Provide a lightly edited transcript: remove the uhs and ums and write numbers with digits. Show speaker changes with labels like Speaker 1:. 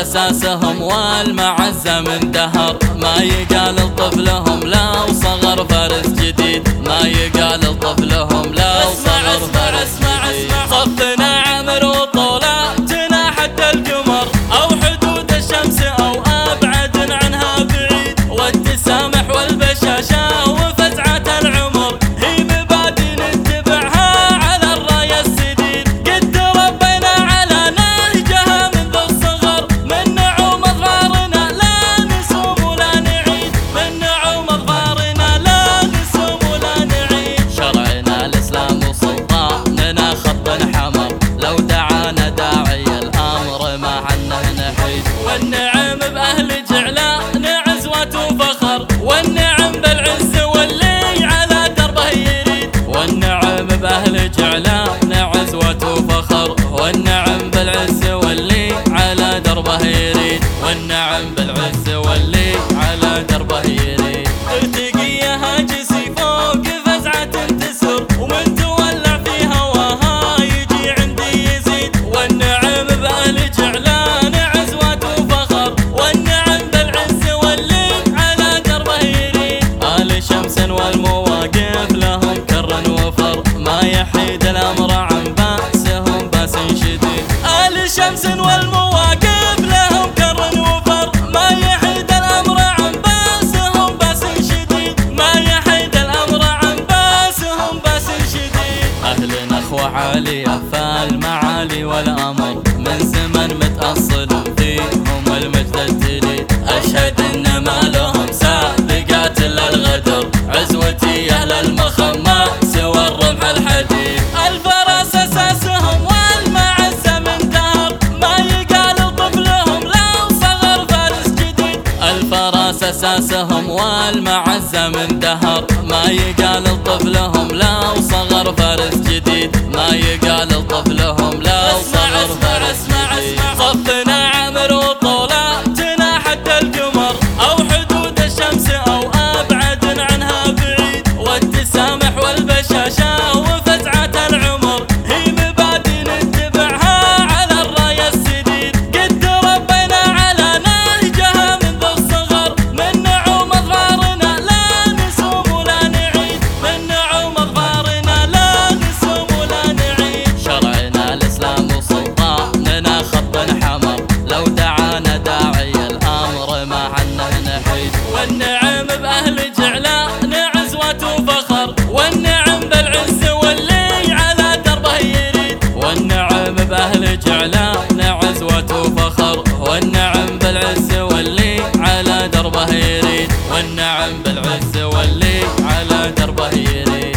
Speaker 1: أساسهم والمعزة من دهر، ما يقال لطفلهم لو صغر فارس جديد، ما يقال لطفلهم لو صغر فارس جديد. صفنا عمر وطولاتنا حتى القمر أو حدود الشمس أو أبعد عنها بعيد، والتسامح والبشاشة وفزعة العمر هي مبادئ نتبعها على الراية السديد. قد ربينا على نهجها منذ الصغر، من نعوم أظفارنا لا نسوم ولا نعيد، من نعوم أظفارنا لا نسوم ولا نعيد. شرعنا الإسلام وسلطاننا خط حمر، لو دعانا داعي الأمر ما عنه نحيد. والنعم بأهل جعلان عزوة وفخر، والنعم بالعز واللي على دربه يريد. والنعم بأهل جعلان عزوة وفخر، والنعم بالعز واللي على دربه يريد. والنعم بالعز واللي على دربه يريد. ارتقي هاجسي فوق فزعة تسر، ومن تولع في هواها يجي عندي يزيد. والنعم بأهل جعلان عزوة وفخر، والنعم بالعز واللي على دربه يريد. آل شمس والمواقف لهم كر وفر، ما يحيد الأمر عن بأسهم بأس شديد. آل شمس والمواقف لهم كر وفر، ما يحيد الأمر عن بأسهم بأس شديد، ما يحيد الأمر عن بأسهم بأس شديد. أهل أخوة عالية فالمعالي والأمر، من زمن متأصل فيهم المجد الجديد. أشهد إن ما لهم سابقات إلا الغدر، عزوتي أهل المخمة سوى الرمح الحديد. الفرس أساسهم والمعزة من دهر، ما يقال لطفلهم لو صغر فارس جديد. الفرس أساسهم والمعزة من دهر، ما يقال لطفلهم لو صغر فارس جديد، ما يقال لطفلهم لو صغر فارس جديد. صفنا عمر وطولاتنا حتى القمر أو حدود الشمس أو أبعد عنها بعيد، والتسامح والبشاشة وفزعة العمر هي مبادئ نتبعها على الراية السديد. قد ربينا على نهجها منذ الصغر، من نعوم أظفارنا لا نسوم ولا نعيد، من نعوم أظفارنا لا نسوم ولا نعيد. شرعنا الإسلام وسلطاننا خط حمر، لو دعانا داعي الأمر ما عنه نحيد. والنعم بأهل جعلان عزوة وفخر، والنعم بالعز واللي على دربه يريد. والنعم بأهل جعلان عزوة وفخر، والنعم بالعز واللي على دربه يريد. والنعم بالعز واللي على دربه يريد.